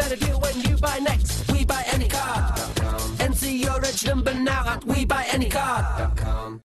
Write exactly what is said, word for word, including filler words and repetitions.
better deal when you buy next. We buy any card. Enter your reg number now at we buy any card.